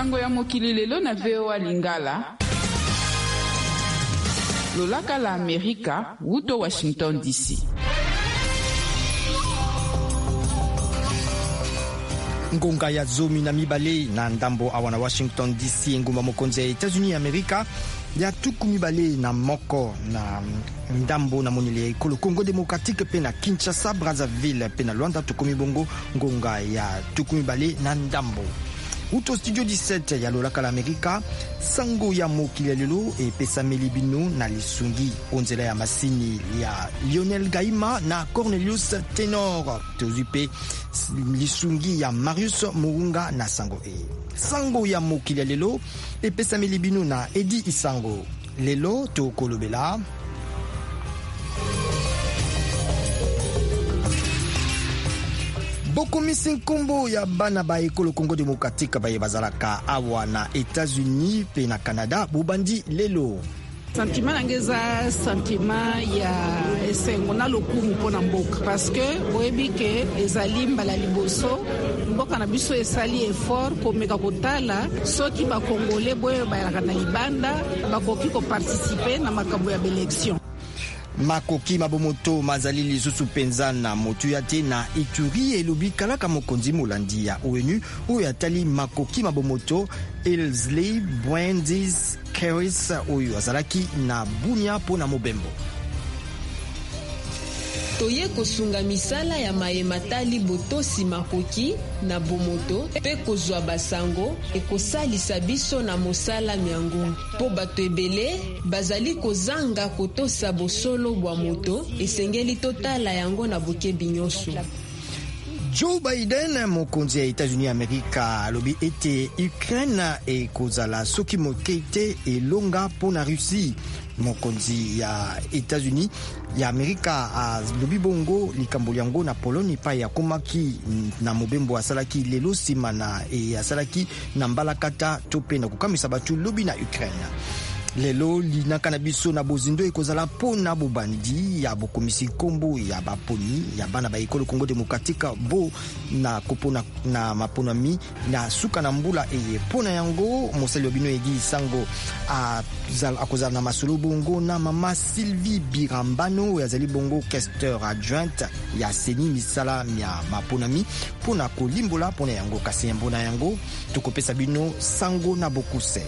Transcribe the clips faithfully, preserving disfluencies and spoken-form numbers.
Sango ya mokili lelo na V O A Lingala. Lolaka la Amerika, wuto Washington D C. Ngonga ya zomi na mibale na ndambo awana Washington D C, ngumba mokonzi ya Etats-Unis Amerika ya tuku mibale na moko na ndambo na monile ya ekolo Congo Démocratique pe na Kinshasa, Brazzaville pe na Luanda tukumi bongo ngonga ya tuku mibale na ndambo. Uto studio dix-sept ya lolaka la Amerika, sango ya mokili ya lelo e pesa melibino na lisungi onzela ya masini ya Lionel Gaima na Cornelius Tenor tozupe lisungi ya Marius Murunga na sango e. Sango ya mokili ya lelo e pesa melibino na Edi Isango. Lelo to kolobela bokomisi nkombo ya bana ba ekolo Congo Démocratique baye bazalaka awa na États-Unis pe na Canada bobandi lelo. Sentiment nangeza sentiment ya esengo na lokumu pona mboka parce que boyebi ke ezali mbala liboso mboka na biso esali effort komeka kotala soki ba Congolais boye bayaka na libanda bakoki ko participer na makambo ya élection. Makoki mabomoto mazali lisusu penza na motu ya te na Ituri elobi kalaka mokonzi molandi ya O N U oyo atali makoki mabomoto Elsley Bwendis Keris oyo azalaki na Bunia po na mobembo. Toye kosunga misala ya mayematali botosi makoki na bomoto pe kozwa basango ekosalisa biso na mosala miango po bato ebele bazali kozanga kotosa bosolo bwa moto esengeli totala yango na bokebi nyonso. Joe Biden mokonzi ya États-Unis Amerika alobi ete Ukraine e kozala soki mokete elonga po na Russie. Mokonzi ya États-Unis ya Amerika alobi bongo likambo yango na Pologne pa ya komaki na mobembo asalaki lelo sima na e asalaki na mbalakata tope na kukamisa batu lobi na Ukraine. Lelo linaka na biso na bozindo ekozala po na bobandi ya bokomisi kombo ya baponi ya bana ba ekolo Congo Démocratique bo na kopona na maponami na suka na mbula eye pona yango mosali obino egi sango a akozala na masolo bongo na mama Sylvie Birambano yazali bongo questeur adjointe ya Seni misala ya maponami pona kolimbola pona yango kasi mbona yango tukopesa bino sango na bokuse.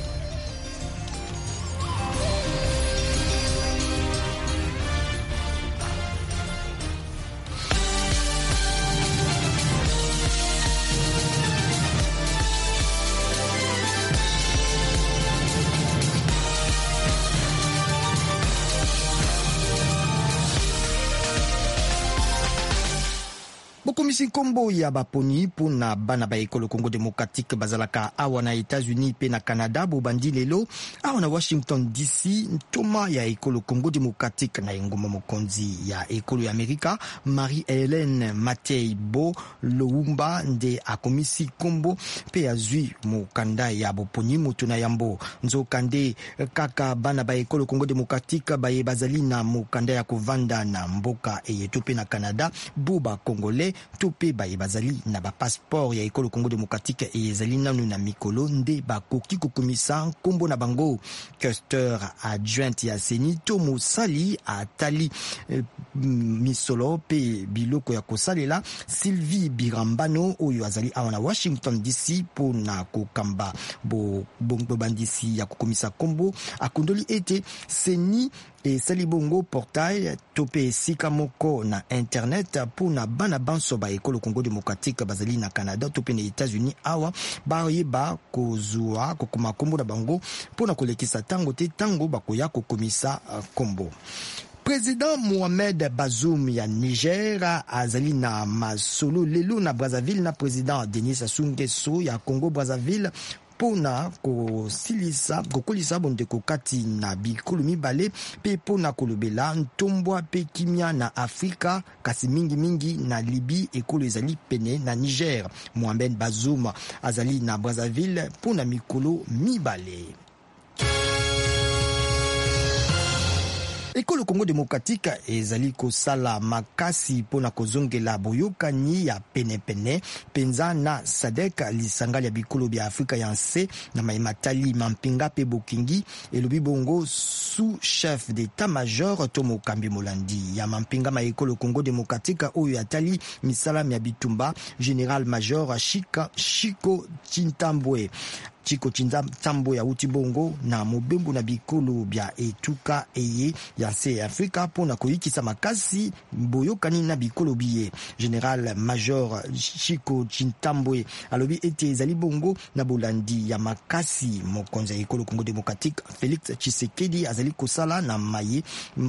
Bokomisi kombo ya baponi pona bana ba ekolo Congo Démocratique bazalaka awa na États-Unis pe na Canada bobandi lelo awa na Washington D C ntoma ya ekolo Congo Démocratique na engoma mokonzi ya ekolo ya Amerika Marie-Hélène Mateibo Loumba nde akomisi kombo pe azui mokanda ya boponi moto na yambo nzokande kaka bana ba ekolo Congo Démocratique baye bazali na mokanda ya kovanda na mboka eyeto pe na Canada buba Congolais tope baye bazali na ba passeport ya ekolo Congo Démocratique e ezali nanu na mikolo nde bakoki kokomisa kombo na bango. Questeur adjointe ya Seni to mosali atali eh, misolo pe biloko ya kosalela Sylvie Birambano oyo azali awa na Washington D C po na kokamba bo bobandisi ya kokomisa kombo akondoli ete Seni e sali bongo portail tope sika moko na internet po na bana banso ba ekolo Congo Démocratique bazali na Canada tope na États-Unis awa bayeba kozua kokoma kombo na bango po na kolekisa tango te tango bakoya kokomisa uh, kombo. Président Mohamed Bazoum ya Niger azali na masolo lelo na Brazzaville na président Denis Sassou Nguesso ya Congo Brazzaville pona kosilisa kokolisa bondeko kati na bikolo mibale pe pona kolobela ntombwa pe kimia na Afrika kasi mingi mingi na Libye ekolo ezali pene na Niger. Mohamed Bazoum azali na Brazzaville pona mikolo mibale. ekolo Congo démocratique ezali kosala makasi pona kozongela boyokani ya penepene penza na sadek lisanga ya bikolo bya Afrika ya nse na maimatali mampinga pe bokingi elobi bongo sous chef d'état-major Tomo Kambi Molandi ya mampinga ma ekolo Congo démocratique oyo atali misala ya bitumba général major Chika Chiko Chintambwe Chiko Chintambwe ya utibongo na mobembo na bikolo bya etuka eye ya nse Afrika pona koyikisa makasi boyokani na bikolo biye. Général major Chiko Chintambwe alobi ete ezali bongo na bolandi ya makasi mokonzi ya ekolo Congo démocratique Félix Tshisekedi azali kosala na maye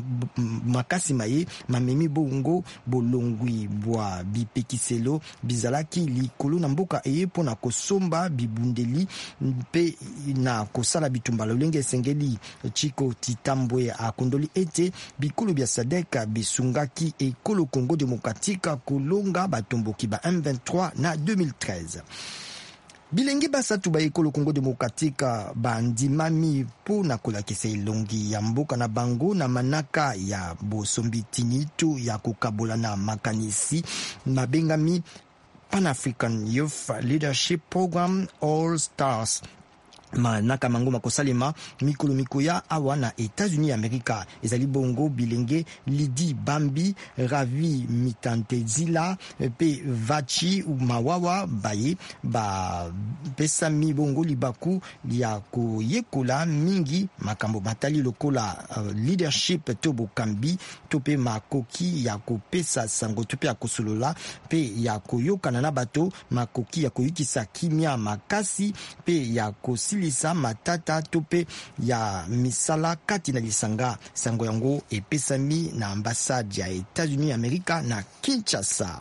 makasi maye mamemi bongo bolongwi bwa bipekiselo bizalaki likolo na mboka eye pona kosomba bibundeli pe na kosala bitumba lolenge sengeli. Chiko Chintambwe akondoli ete bikolo bya sadek bisungaki ekolo Congo démocratique kolonga batomboki ba M vingt-trois na deux mille treize. Bilengi basatu ba ekolo Congo démocratique bandimami po na kolakisa elongi ya mboka na bango na manaka ya bosombitinito ya kokabola na makanisi mabengami Pan-African Youth Leadership Program All Stars. Manaka mango makosalema mikolo mikoya awa na États-Unis Amerika ezali bongo bilenge Lidi Bambi Ravi Mitantezila pe Vachi Umawawa baye ba pesami bongo libaku ya koyekola mingi makambo matali lokola uh, leadership to bokambi to pe makoki ya kopesa sango to pe akosolola pe ya koyokana na bato makoki ya koyikisa kimia makasi pe ya kosili lisa matata tope ya misala kati na lisanga sango yango epesami na ambassade ya États-Unis Amerika na Kinshasa.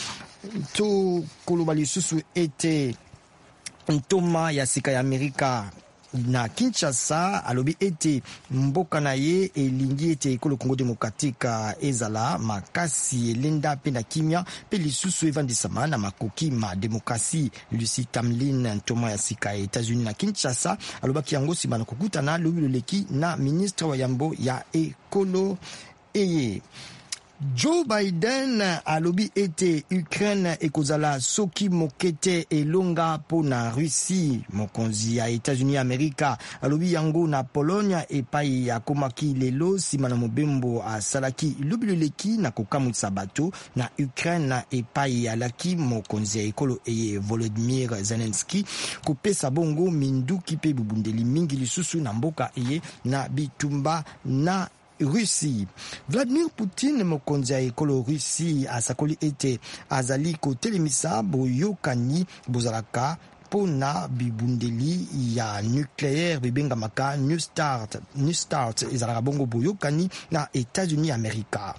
To koloba lisusu ete ntoma ya sika ya Amerika na Kinshasa alobi ete mboka na ye elingi ete ekolo Congo démocratique ezala makasi elenda pe na kimia pe lisusu evandisama na makoki ma demokrasi. Lucy Tamlin ntoma ya sika ya États-Unis na Kinshasa alobaki yango sima na kokutana lobi loleki na ministre wa yambo ya ekolo eye. Joe Biden alobi ete Ukraine ekozala soki mokete elonga po na Russie. Mokonzi ya États-Unis Amerika alobi yango na Pologne epai ya komaki lelo sima na mobembo asalaki lobiloleki na kokamwisa bato na Ukraine epai alaki mokonzi ya ekolo eye Volodymyr Zelensky kopesa bongo minduki pe bubundeli mingi lisusu na mboka eye na bitumba na Russie. Vladimir Poutine mokonzi ya ekolo Russie asakoli ete azali kotelemisa boyokani bozalaka pona bibundeli ya nucléaire bibengamaka New Start New Start ezalaka bongo boyokani na États-Unis Amerika.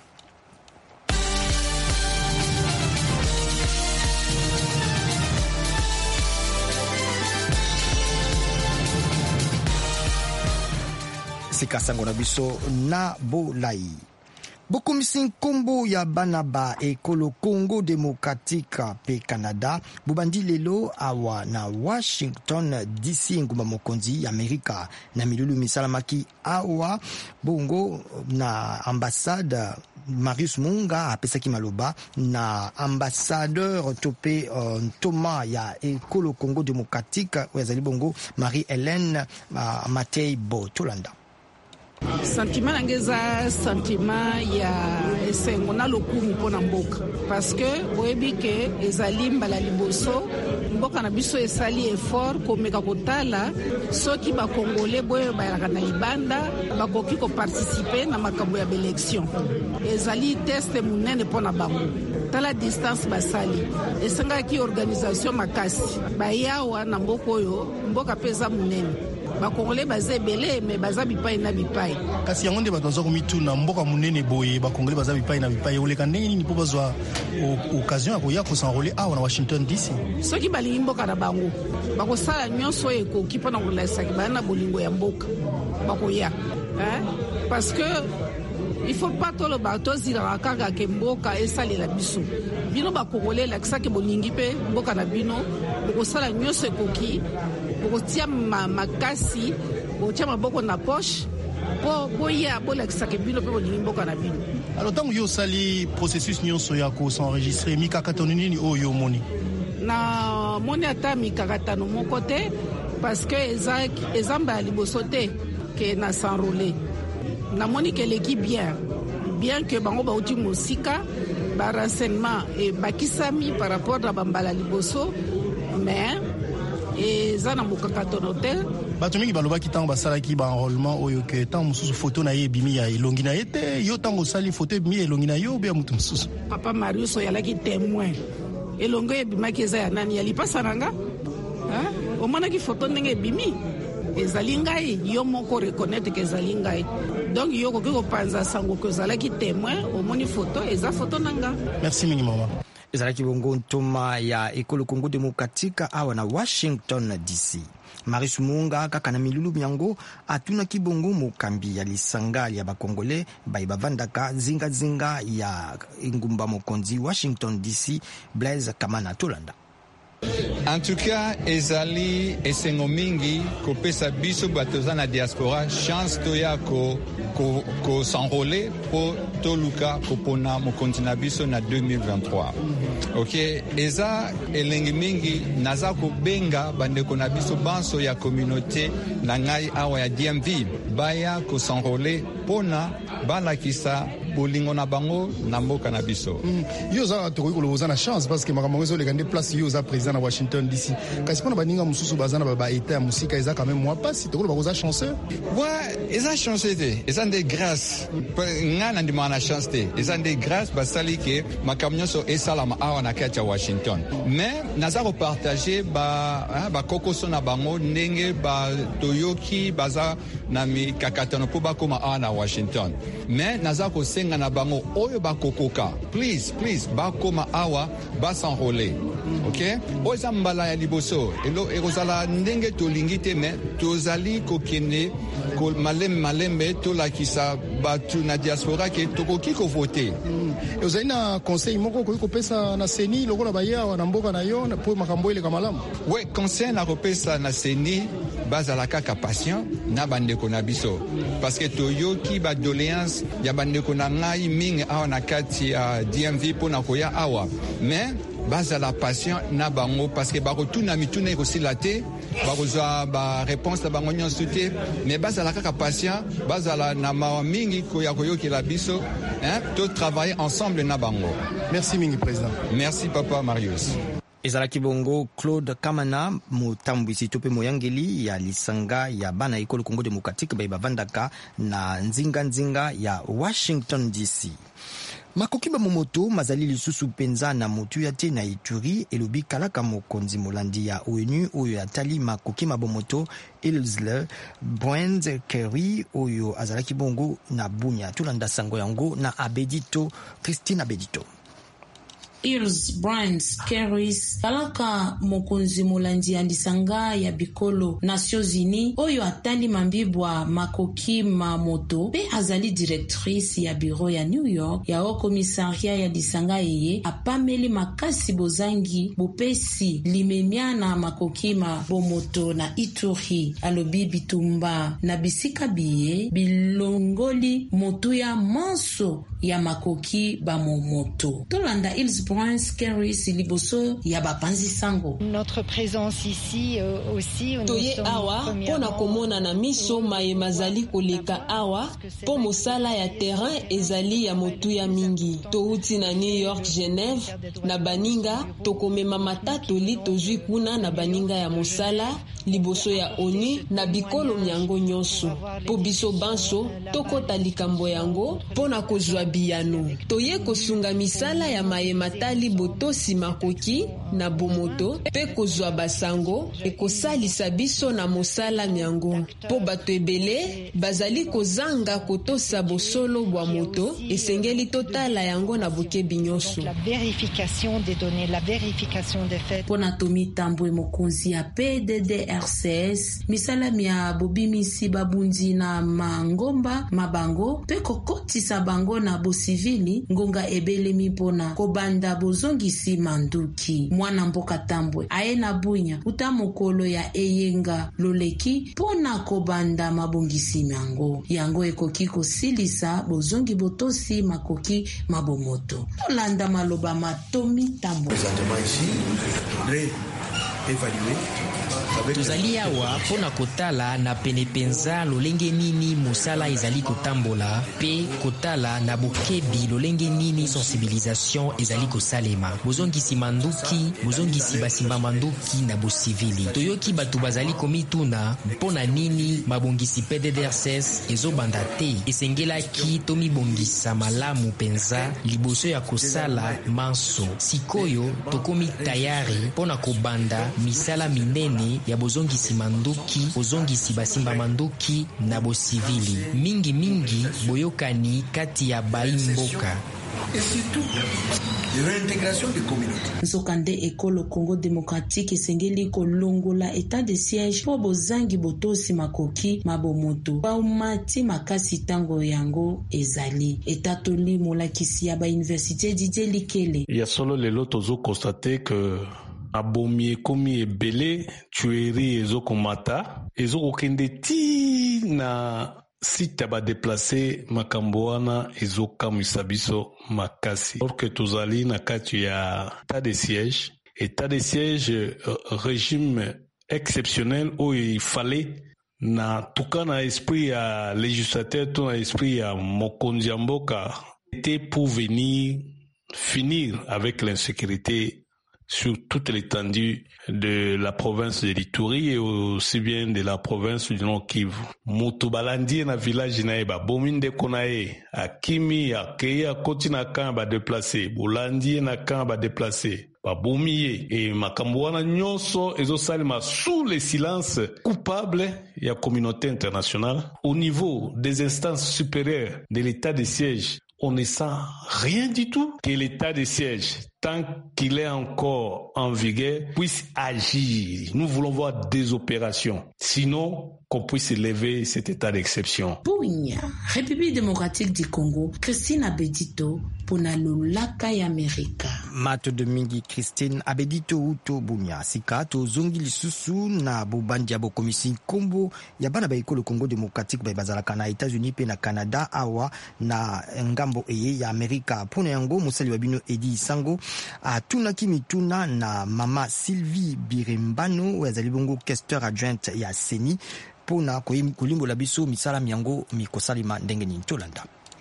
Sikasango na biso na bolai. Bokomisi nkombo ya bana ba ekolo Congo démocratique pe Canada bubandi lelo awa na Washington D C ngumba mokonzi ya Amerika na milulu misalamaki awa bongo na ambassade Marius Munga apesaki maloba na ambassadeur tope uh, Thomas ya ekolo Congo démocratique wazali bongo Marie-Hélène uh, Matei Botolanda. Sentiment nangeza sentiment ya esengo na lokumu mpona mboka parce que boyebi ke ezali mbala liboso mboka na biso esali effort komeka kotala soki bakongole boye bayaka na libanda bakoki koparticipe na makambo ya baelection ezali teste munene mpona bango tala distance basali esengaki organisation makasi bayawa na mboka oyo mboka peza munene bakongole baza ebele me baza bipai na bipai kasi yango nde bato baza komituna mboka munene boye bakongole baza bipai na bipai oleka ndenge nini mpo bazwa occasion ya koya kosenrole awa na Washington D C soki balingi mboka na bango bakosala nyonso oyo ekoki mpona kolaisaki baya na bolingo ya mboka bakoya parce que il faut pas toloba tozilaka kaka ke mboka esalela biso bino bakongole elakisaki bolingi mpe mboka na bino bokosala nyonso ekoki bokotia makasi bokotia maboko na poche po boya bolakisa ke bino pe bolingi mboka na bino. Alors tant yo sali processus nyonso ya ko s'enregistrer mikakatano nini oyo moni na moni ata mikakatano moko te parce que eza ezamba liboso te ke na s'enrôler na moni ke l'équipe bien bien que bango bauti mosika ba renseignement et bakisami par rapport na bambala liboso mais eza na mokakatano te. Bato mingi balobaki ntango basalaki baenrôlement oyo ke ntango mosusu foto na ye ebimi ya elongi na ye te yo ntango osali foto ebimi ya elongi na yo obe ya motu mosusu. Papa Marius oyalaki témoin elongo ebimaki eza ya nani ya lipasa na nga omonaki foto ndenge ebimi ezali ngai yo moko reconnaître ke ezali ngai donc yo koki kopanza sango ke ozalaki témoin omoni foto eza foto na nga. Merci mingi mama. Ezalaki bongo ntoma ya ekolo Congo Démocratique awa na Washington D C. Marius Munga kaka na milulu yango atuna kibongo mokambi ya lisanga ya bakongole bai bavandaka zinga zinga ya ingumba mokonzi Washington D C Blaise Kamana Tolanda. En tout cas, ezali esengo mingi kopesa biso batoza na diaspora chance toya ko ko, ko s'enrôler po toluka kopona mokonzi na biso na deux mille vingt-trois. OK, eza elengi mingi naza ko benga bandeko na biso banso ya communauté na ngai awa ya D M V baya ko s'enrôler pona balakisa bolingo na bango na mboka na biso. Mm. Yo za to ko loza na chance parce que makambo zo le gande place yo za président na Washington D C. Kasi pona baninga mususu bazana ba état musika eza quand même moi pas si to ko baza chanceux. Ouais, eza chanceux te. Eza de grâce. Ngana ndi mana chance te. Eza de grâce basali ke makamnyo so esalama awa na kacha Washington. Mais naza ko partager ba ba kokoso na bango ndenge ba toyoki baza na mi kakatano po ba koma awa na Washington. Mais naza ko senga na bango oyo bakokoka please please bakoma awa basanrole. OK, oza mbala ya liboso elo erozala ndenge tolingi te me tozali kokene ko malem malembe tolakisa batu na diaspora ke tokoki ko voter. Et ozali na conseil moko ko kopesa na seni lokola baya wana mboka na yo po makambo ile kamalamu. Ouais, conseil na kopesa na seni bazala kaka patient na bandeko na biso parce que toyoki ba doléance ya bandeko na ngai mingi awa na kati ya D M V pona koya awa mais bazala patient na bango parce que bakotuna mituna ekosila te bakozwa ba réponse na bango nyonso te mais bazala kaka patient bazala na mawa mingi koya koyokela biso hein to travailler ensemble na bango. Merci mingi président. Merci papa Marius. Ezalaki bongo Claude Kamana mutambwisi tope moyangeli ya lisanga ya bana ekolo Congo Démocratique bai bavandaka na nzinga nzinga ya Washington D C. Makokiba momoto mazali lisusu penza na motu ya te na Ituri elobi kalaka mokonzi molandi ya O N U oyo atali makokima bomoto Ilsle Brand Kerry oyo azalaki bongo na Bunya tulanda sango yango na Abedito Christine Abedito. Earls Brands Carries kalaka mokonzi molandi ya lisanga ya bikolo Nations Unies oyo atali mambibwa makoki mamoto pe azali directrice ya bureau ya New York ya o komisaria ya lisanga eye apameli makasi bozangi bopesi limemiana makoki ma bomoto na Ituri alobi bitumba na bisika biye bilongoli motu ya manso ya makoki ba momoto tolanda Earls Notre présence ici euh, aussi toye awa pona komona na miso maye mazali koleka awa po mosala ya terrain ezali ya motu ya mingi touti na New York Genève na baninga tokomema matatoli tozwi kuna na baninga ya mosala liboso ya O N U na bikolo nyango nyonso po biso banso tokota likambo yango pona kozwa biyano toye kosunga misala ya maye matali botosi makoki na bomoto pe kozwa basango ekosalisa biso na mosala nyango po bato ebele bazali kozanga kotosa bosolo bwa moto esengeli totala yango na bokebi nyonso. La vérification des données, la vérification des faits. Pona Tomi Tambwe mokonzi ya P D D R C S misala mia bobimisi babundi na mangomba mabango pe kokotisa bango na bosivili ngonga ebelemi mpona kobanda bozongisi manduki. Mwana mboka Tambwe aye na bunya uta mokolo ya eyenga loleki mpona kobanda mabongisi yango. Yango ekoki kosilisa bozongi botosi makoki mabomoto. Tolanda maloba Matomi Tambwe. Tozali awa mpona kotala na penepenza lolenge nini mosala ezali kotambola pe kotala na bokebi lolenge nini sensibilisation ezali kosalema. Bozongisi manduki, bozongisi basimba manduki na bosivili. Toyoki bato bazali komituna mpona nini mabongisi P D D R C S ezobanda te. Esengelaki tomibongisa malamu penza liboso ya kosala manso. Sikoyo tokomi tayari mpona kobanda misala minene ya bozongisi manduki, bozongisi basimba manduki na bosivili. Mingi mingi boyokani kati ya baimboka. Et surtout, réintégration des communautés. Nzokande ekolo Congo démocratique esengeli kolongola état de siège po bozangi botosi makoki mabomoto. Baumati makasi tango yango ezali. État toli molakisi ya ba université Didier Likele. Il y a solo lelo tozo constater que abomi ekomi ebele tuerie ezokomata ezokokende ti na site ba déplacer makambo wana ezokamwisa biso makasi. Or que tozali na kati ya état de siège, état de siège euh, régime exceptionnel où il fallait na tuka na esprit ya législateur to na esprit ya mokonzi ya mboka était pour venir finir avec l'insécurité sur toute l'étendue de la province de l'Ituri et aussi bien de la province du Nord Kivu. Mutu balandi na village na eba bominde konae akimi akei akoti na kan ba déplacer bolandi na kan ba déplacer ba bomiye et makambo wana nyonso ezosalema sous le silence coupable ya communauté internationale. Au niveau des instances supérieures de l'état de siège, on ne sent rien du tout que l'état de siège, tant qu'il est encore en vigueur, puisse agir. Nous voulons voir des opérations. Sinon, qu'on puisse lever cet état d'exception. Bunya, République démocratique du Congo, Christine Abedito, pona lolaka ya Amerika. Mato de mingi Christine Abedito uto Bunya. Sika to zongi lisusu na bobandi ya bokomisi kombo ya bana ba ekolo Congo démocratique ba bazalaka na États-Unis pe na Canada awa na ngambo eye ya Amerika. Pona yango musali wa bino Edi Sango atuna kimituna na mama Sylvie Birembano wazali bongo questeur adjointe ya Seni pona kolimbo la biso misala miango mikosalima ndenge ni Tolanda.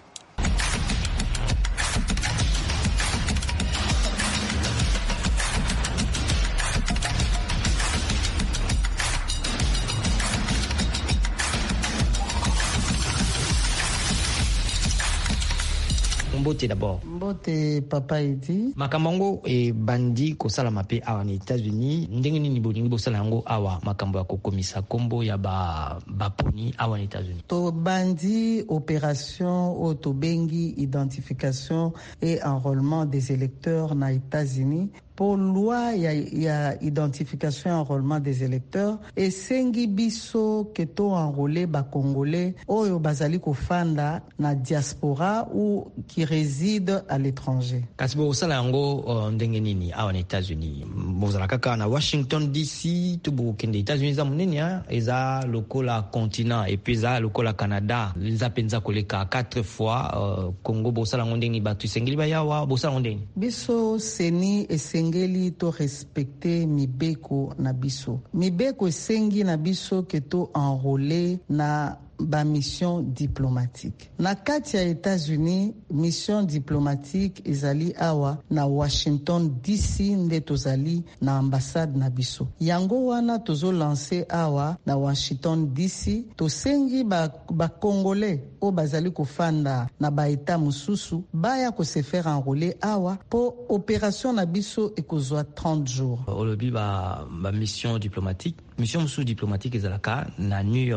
Mbote d'abord. Mbote papa Edi. Makambo e bandi ko sala mape awa ni États-Unis ndenge nini bolingi bo sala yango awa makambo ya kokomisa kombo ya ba baponi awa ni États-Unis. To bandi opération autobengi identification et enrôlement des électeurs na États-Unis. Pour loi ya, ya identification et enrôlement des électeurs et sengi biso keto enrôlé ba congolais oyo bazali kofanda na diaspora ou qui réside à l'étranger. Kasi bo sala yango uh, ndenge nini awa na États-Unis bozala kaka na Washington D C to bo kende États-Unis za munene ya eza lokola continent et puis za lokola Canada za penza koleka quatre fois uh, Congo bo sala ndenge batu sengeli ba yawa bo sala ndenge biso seni et ngeli to respecter mibeko na biso. Mibeko esengi na biso keto enrôlé na ba mission diplomatique. Na kati ya États-Unis, mission diplomatique ezali awa na Washington D C nde tozali na ambassade na biso. Yango wana tozo lancer awa na Washington D C tosengi ba, ba Congolais o bazali kofanda na ba état mususu baya ko se faire enrôler awa po opération na biso ekozwa trente jours. Olobi ba, ba mission diplomatique, mission musu diplomatique ezalaka na New York.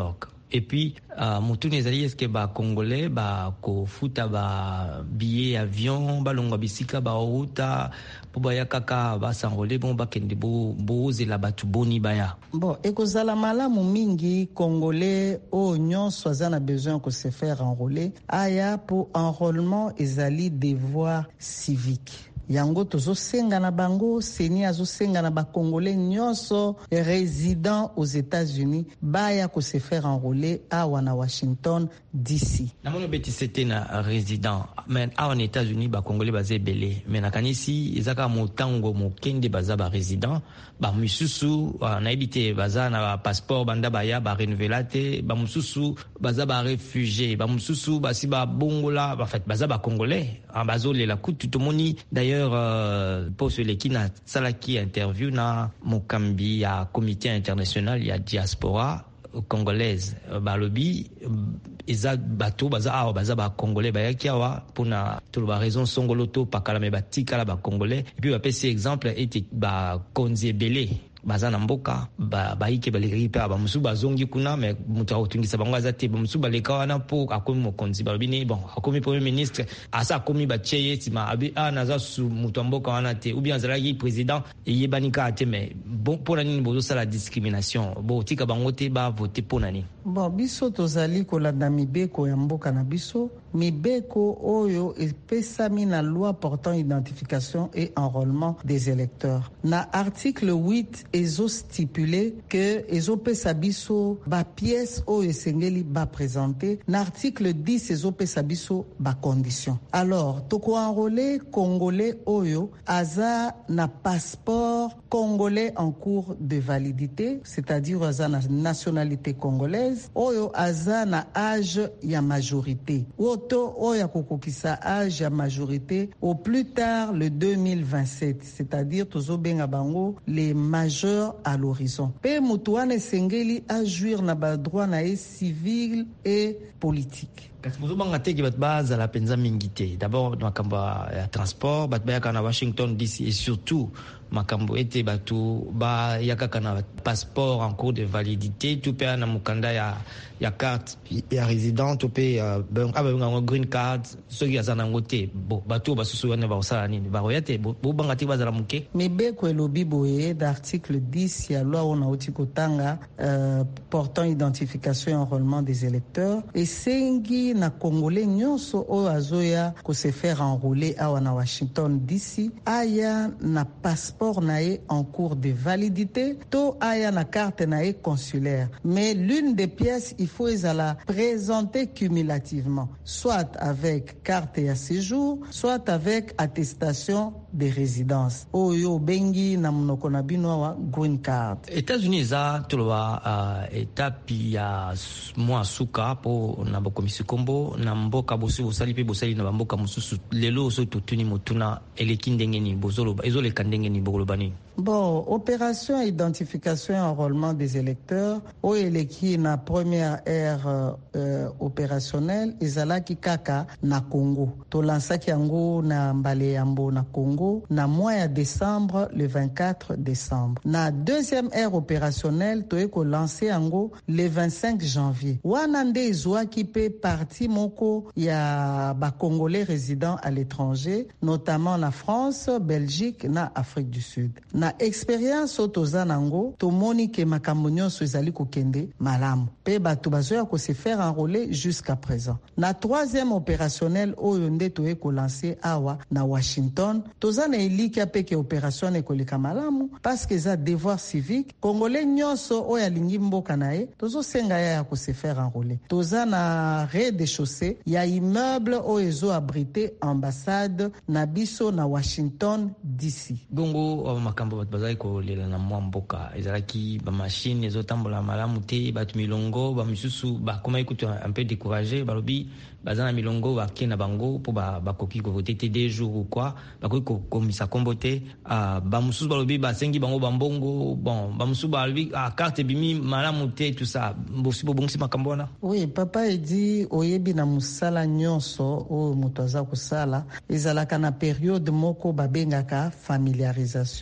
et puis uh, mutu nezali eske ba congolais ba kofuta ba billet avion balongwa bisika ba outa po baya kaka ba s'enrôler bon bakende bo bozela batu boni baya. Bon, ekozala malamu mingi congolais o nyonso aza na besoin ko se faire enrôler aya pour enrôlement ezali devoir civique. Yango tozo senga na bango, seni azo senga na ba congolais nyonso résident aux États-Unis baya ko se faire enrôler awa na Washington D C. Na mono beti c'était na résident mais awa na États-Unis ba congolais bazé belé mais na kanisi ezaka motango mokende baza ba résident ba misusu na ebité baza na passeport banda baya ba renouvelate ba mususu baza ba réfugié ba mususu basi ba bongola en fait baza ba congolais bazo le la kutu tomoni d'ailleurs Euh, pour ceux qui na salaki interview na mokambi ya comité international ya diaspora congolaise balobi eza bato baza awa baza ba congolais ba yaki awa pona to ba raison songoloto pakala me batika la ba congolais et puis ba pesi exemple était ba konzi belé baza na mboka ba baike baleki pa ba musu bazongi kuna me mutu akutungisa bango azate ba musu baleka wana po akomi mokonzi balobini bon akomi premier ministre asa akomi ba cheye tima abi ana za su mutu mboka wana te ou bien zalaki président yebanika ate me bon pour nani bozo sala discrimination bo tika bango te ba voter pour nani. Bon, biso tozali kolanda mibeko ya mboka na biso, mibeko oyo epesami na loi portant identification et enrôlement des électeurs. Na article huit ezo stipulé que ezo pesa biso ba pièce oyo esengeli ba présenter. Na article dix ezo pesa biso ba condition. Alors, toko enrôler congolais oyo aza na passeport congolais en cours de validité, c'est-à-dire aza na nationalité congolaise. Oyo aza na âge ya majorité. Oto oya kokokisa âge ya majorité au plus tard le deux mille vingt-sept, c'est-à-dire tozo benga bango les majeurs à l'horizon. Pe mutuane sengeli a jouir na ba droit na e civil et politique. Kasi muzobanga teki bat baza la penza mingite. D'abord makambo ya transport bat bayaka na Washington D C et surtout makambo ete batu ba yakaka na passeport en cours de validité tout pe na mukanda ya ya carte ya résident tout pe ben aba green card soki azana ngote bo batu basusu wana ba osala nini ba royate bo banga te bazala muke mibeko elobi boye d'article dix ya loi ona oti kotanga euh, portant identification et enrôlement des électeurs et sengi na congolais nyonso o azoya ko se faire enrôler awa na Washington D C aya na passeport nae en cours de validité to aya na carte nae consulaire mais l'une des pièces il faut la présenter cumulativement soit avec carte à séjour soit avec attestation de résidence oyo bengi na monoko na bino wa green card. États-Unis za toloba uh, etapi ya mwa suka po na bokomisi kombo na mboka bosi bosali pe bosali na mboka mususu lelo so totuni mutuna eleki ndenge ni bozolo ezole kandenge ni bogolobani. Bon, opération identification et enrôlement des électeurs o eleki na première ère euh, opérationnelle ezalaki kaka na Congo. To lansaki yango na mbale yambo na Congo na mois ya décembre le vingt-quatre décembre. Na deuxième ère opérationnelle to eko lancé yango le vingt-cinq janvier. Wana nde ezwaki pe parti moko ya ba congolais résidents à l'étranger, notamment na France, Belgique na Afrique du Sud. Na expérience otoza nango tomoni ke makambo nyonso ezali kokende malamu pe bato bazoya ko se faire enrôler jusqu'à présent. Na troisième opérationnel oyo nde to eko lancer awa na Washington toza na eliki apeke opération ekoleka malamu parce que za devoir civique congolais nyonso oyo alingi mboka na ye tozo senga ya ko se faire enrôler. Toza na rez-de-chaussée ya immeuble oyo ezo abriter ambassade na biso na Washington D C. Bongo makambo bazali kolela na mwa mboka ezalaki ba machine ezotambola malamu te batu milongo ba misusu ba koma ikutu un peu découragé balobi bazana milongo ba kena bango po ba bakoki ko voter te des jours ou quoi bakoki ko komisa kombote ah ba misusu balobi ba sengi bango bambongo bon ba misusu balobi ah carte bimi malamu te tout ça bosi bobongisi makambo na. Oui, papa edi oyebi na musala nyonso o muto aza kusala ezalaka na période moko babengaka familiarisation.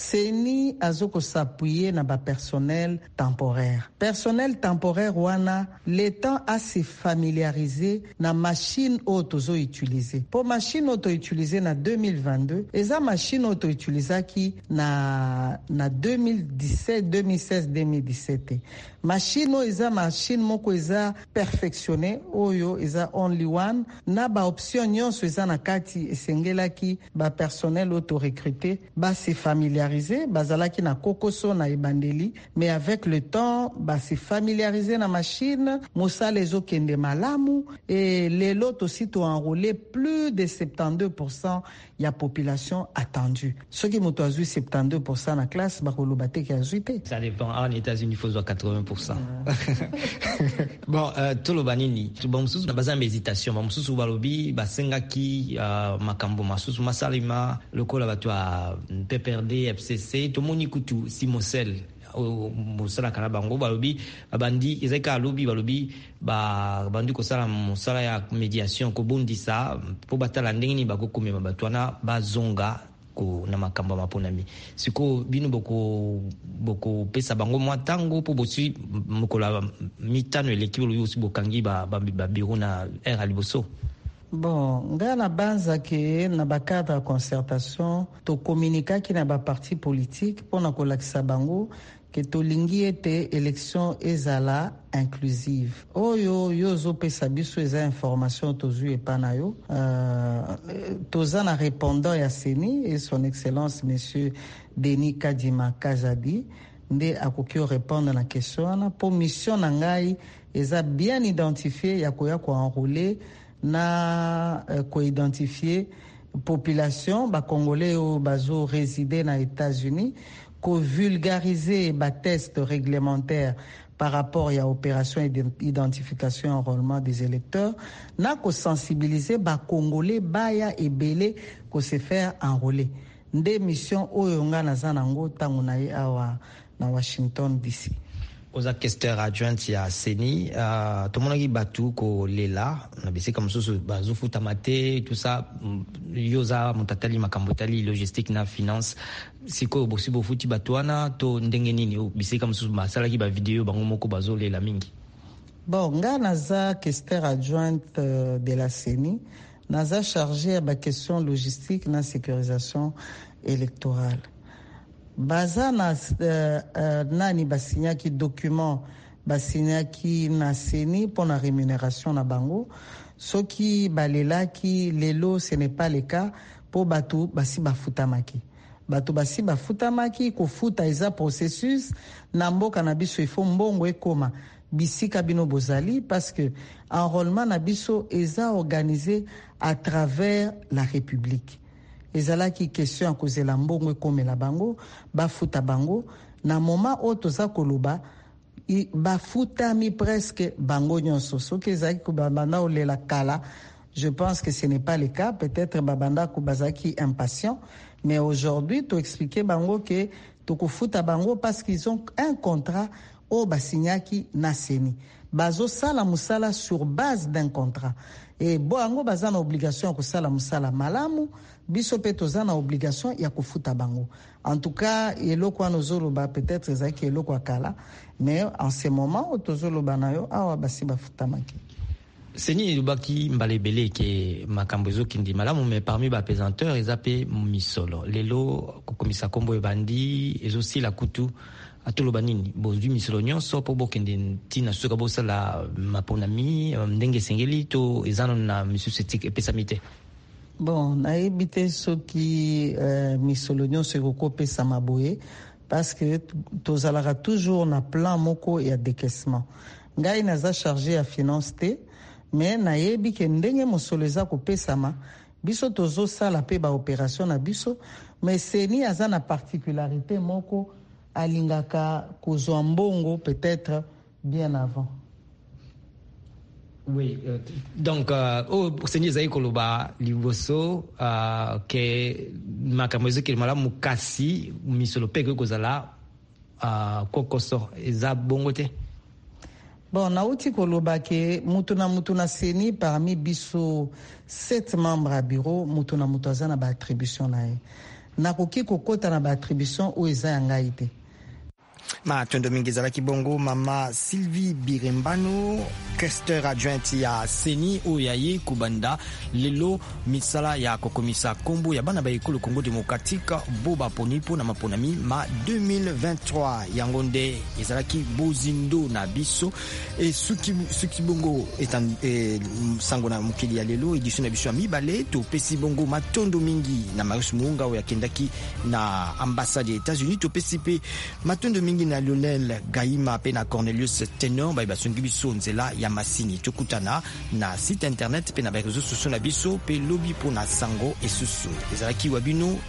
seni azoko s'appuyer na ba personnel temporaire. Personnel temporaire wana le temps à se familiariser na machine auto utiliser. Pour machine auto utiliser na deux mille vingt-deux, eza machine auto utiliser qui na na deux mille dix-sept, deux mille seize, deux mille dix-sept. Machine o eza machine moko eza perfectionné oyo eza only one na ba option nyonso eza na kati esengelaki ba personnel auto recruté ba se familiariser bazalaki na kokoso na ebandeli, mais avec le temps ba se familiariser na machine mosala ezokende malamu et les lots aussi to enrôlé plus de soixante-douze pour cent ya population attendue. Ce qui moto azui soixante-douze pour cent na classe ba koloba te ki azuite. Ça dépend. En États-Unis, il faut quatre-vingts pour cent. Bon, euh, toloba nini bon mususu na baza hésitation ba mususu balobi basengaki uh, makambo masusu masalima lokola bato a P P R D F C C to moni kutu simosel mosala kana bango balobi bandi ezeka lobi balobi ba bandi ko sala mosala ya médiation ko bondisa po batala ndenge ni bakokomema bato na bazonga ko na makambo maponami siko bino boko boko pesa bango mwatango po bosi mukola mitano elekibo lo yosi bokangi ba ba biro na R aliboso. Bon, nga na banza ke na ba cadre de concertation to communiquer ki na ba parti politique pona ko lakisa bango que tolingi ete élection ezala inclusive. Oyo yozo pesa biso eza information tozu epana yo. Uh, toza na répondant ya Seni et son excellence monsieur Denis Kadima Kazadi nde akoki répondre na question wana po mission na ngai eza bien identifié ya koya ko enrôler na uh, ko identifier population ba congolais o bazo résider na États-Unis ko vulgariser ba test réglementaire par rapport à l'opération d'identification et enrôlement des électeurs, na ko sensibiliser ba congolais baya ebele ko se faire enrôler. Nde mission oyo nga na zanango tangu na ye awa na Washington D C. Aux questeur adjointe ya Seni uh, tout le monde qui batu ko lela na bisi comme ça bazufu tamate tout ça yoza mutatali makambotali logistique na finance siko bosi bofuti batuana to ndenge nini bisi comme ça masala ki ba vidéo bango moko bazo lela mingi. Bon nga naza questeur adjointe euh, de la Seni naza chargé à ba question logistique na sécurisation électorale. Baza na uh, uh, nani basinyaki document basinyaki na Seni pour la rémunération na bango soki balelaki lelo ce n'est pas le cas pour batu basi bafutamaki batu basi bafutamaki ko futa eza processus na mboka na biso ifo mbongo ekoma bisika bino bozali parce que enrôlement na biso eza organisé à travers la République. Ezalaki question à cause la mbongo ekomela bango bafuta bango na moment o toza koloba bafuta mi presque bango nyonso soki ezalaki ko babanda olela kala. Je pense que ce n'est pas le cas, peut-être babanda ko bazaki impatient, mais aujourd'hui to expliquer bango que to kofuta bango parce qu'ils ont un contrat au basinyaki na Seni bazo sala musala sur base d'un contrat et bango baza na obligation ko sala musala malamu biso pe toza na obligation ya kofuta bango. En tout cas eloko anozoloba peut-être ezaki eloko akala, mais en ce moment otozoloba nayo awa basi bafutamaki. Seni lubaki mbalebele ke makambo ezokindi malamu, mais parmi ba pesanteurs ezape misolo lelo kokomisa kombo ebandi ezosila kutu atoloba nini bozwi misolo nyonso po bokende ntina soka bosala maponami ndenge sengeli to ezano na misusu epesami te. Bon nayebi te soki uh, misolo nyonso ekokopesama boye parce que tozalaka toujours na plan moko ya décaissement. Ngai naza chargé ya finance te, mais nayebi ke ndenge mosolo eza kopesama biso tozosala pe ba opération na biso, mais Seni aza na particularité moko alingaka kozwa mbongo peut-être bien avant. Oui, euh, donc euh, oh Seni ezali koloba liboso euh, ke makambo ezokeli malamu kasi misolo pe kozala uh, kokoso eza bongo te. Bon, nauti koloba ke mutu na mutu na Seni parmi biso sept membres à bureau mutu na mutu azana ba attribution na ye. nakoki kokota na baattribution oyo eza ya ngai te. matondo mingi ezalaki bongo mama Sylvie Birembano, questeur adjointe ya Seni oyo yaye kubanda lelo misala ya kokomisa kombo ya bana ba ekolo Congo démocratique bo baponi po na maponami ma deux mille vingt-trois yango nde ezalaki bozindo na biso e suki suki bongo etan e, sango na mokili ya lelo edition na biso ya mibale to pesi bongo matondo mingi na Marius Muunga oyo akendaki na ambassade ya États-Unis to pesi pe matondo mingi na Lionel Gaima pe na Cornelius Tenor ba basungi biso nzela ya masini tokutana na site internet pe na ba réseaux sociaux na biso pe lobby po na sango esusu ezalaki wabino